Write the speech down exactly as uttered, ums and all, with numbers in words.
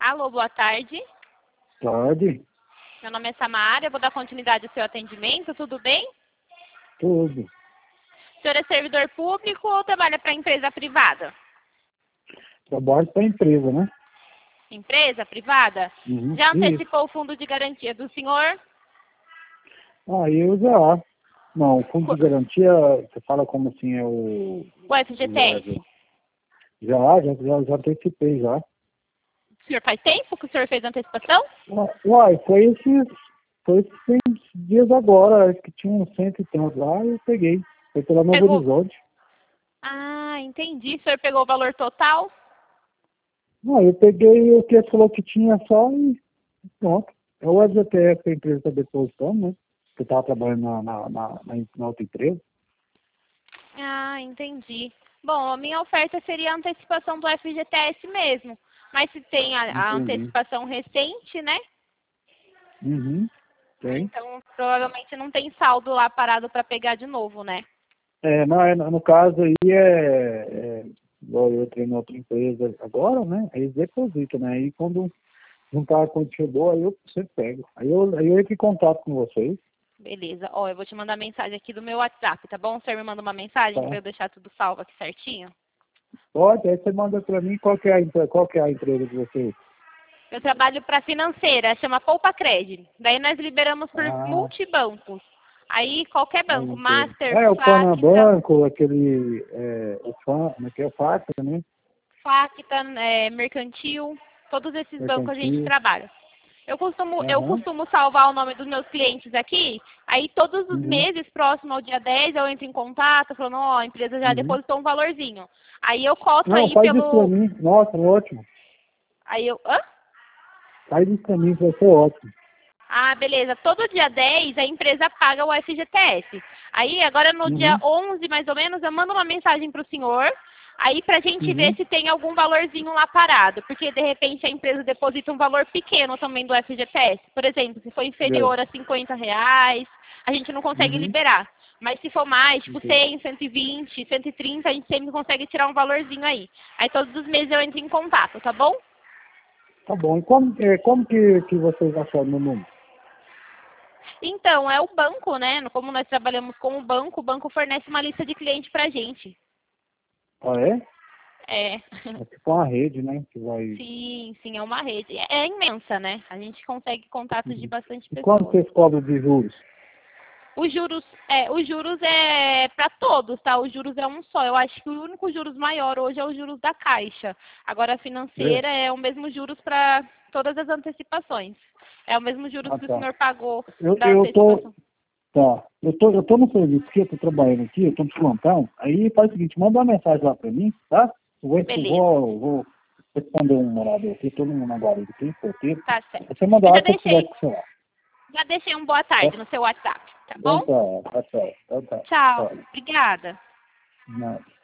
Alô, boa tarde. Tarde. Meu nome é Samara, eu vou dar continuidade ao seu atendimento, tudo bem? Tudo. O senhor é servidor público ou trabalha para empresa privada? Trabalho para a empresa, né? Empresa privada? Uhum. Já Isso. antecipou o fundo de garantia do senhor? Ah, eu já. Não, o fundo Co- de garantia, você fala como assim, é o. O F G T S? o- Já, já, já, já antecipei já. O senhor faz tempo que o senhor fez a antecipação? Uai, foi esses. Foi esses dias agora, acho que tinha uns cento e tantos lá, eu peguei. Foi pela Novo Pegou. Horizonte. Ah, entendi. O senhor pegou o valor total? Não, eu peguei o que ele falou que tinha só e pronto. É o F G T S que a empresa está depositando, né? Que eu estava trabalhando na, na, na, na, na outra empresa. Ah, entendi. Bom, a minha oferta seria a antecipação do F G T S mesmo. Mas se tem a, a Entendi. antecipação recente, né? Uhum. Tem. Então, provavelmente não tem saldo lá parado para pegar de novo, né? É, não, é, no caso aí é, é igual eu treino outra empresa agora, né? Aí eles depositam, né? Aí quando juntar quando chegou, aí eu sempre pego. Aí eu, aí eu entro em contato com vocês, Beleza. Ó, eu vou te mandar mensagem aqui do meu WhatsApp, tá bom? O senhor me manda uma mensagem para tá? eu deixar tudo salvo aqui certinho? Pode, aí você manda pra mim qual que é a, empre- qual que é a empresa de vocês. Eu trabalho para financeira, chama Poupa Credit. Daí nós liberamos por Ah, multibancos. Aí qualquer a banco, empresa. Master, É, o Facta, Panabanco, aquele, é, o FAM, como é que é o Facta, né? Facta, é, Mercantil, todos esses bancos a gente Mercantil. trabalha. Eu costumo, eu Aham. costumo salvar o nome dos meus clientes aqui, aí todos os Uhum. meses, próximo ao dia dez, eu entro em contato, falando, ó, a empresa já Uhum. depositou um valorzinho. Aí eu coto Não, aí faz isso pra pelo... mim. Nossa, ótimo. Aí eu... Hã? Faz isso pra mim, vai ser ótimo. Ah, beleza. Todo dia dez a empresa paga o F G T S. Aí, agora no dia Uhum. onze, mais ou menos, eu mando uma mensagem para o senhor, aí pra gente ver Uhum. se tem algum valorzinho lá parado. Porque, de repente, a empresa deposita um valor pequeno também do F G T S. Por exemplo, se for Beleza. inferior a cinquenta reais, a gente não consegue Uhum. liberar. Mas se for mais, tipo Entendi. cem, cento e vinte, cento e trinta, a gente sempre consegue tirar um valorzinho aí. Aí todos os meses eu entro em contato, tá bom? Tá bom. E como, é, como que, que vocês acharam meu número? Então, é o banco, né? Como nós trabalhamos com o banco, o banco fornece uma lista de clientes pra gente. Ah, é? É. É tipo uma rede, né? Que vai. Sim, sim, é uma rede. É imensa, né? A gente consegue contatos de Uhum. bastante E quanto pessoas. vocês cobram de juros? Os juros, é, os juros é para todos, tá? Os juros é um só. Eu acho que o único juros maior hoje é os juros da Caixa. Agora a É? financeira é o mesmo juros para todas as antecipações. É o mesmo juros Ah, que o tá. senhor pagou Eu, da eu tô. antecipação. Tá. Eu tô, eu tô no serviço aqui, eu tô trabalhando aqui, eu tô de plantão. Aí faz o seguinte, manda uma mensagem lá pra mim, tá? Eu vou, eu Beleza, vou, vou responder um morador aqui, todo mundo agora aqui, porteiro. tá Aí certo. você manda Eu lá já que eu tiver deixei, com o celular. já deixei um boa Tá? tarde no seu WhatsApp, tá Então bom? tá, tá certo. Então tá. Tchau. Tá. Obrigada. Não.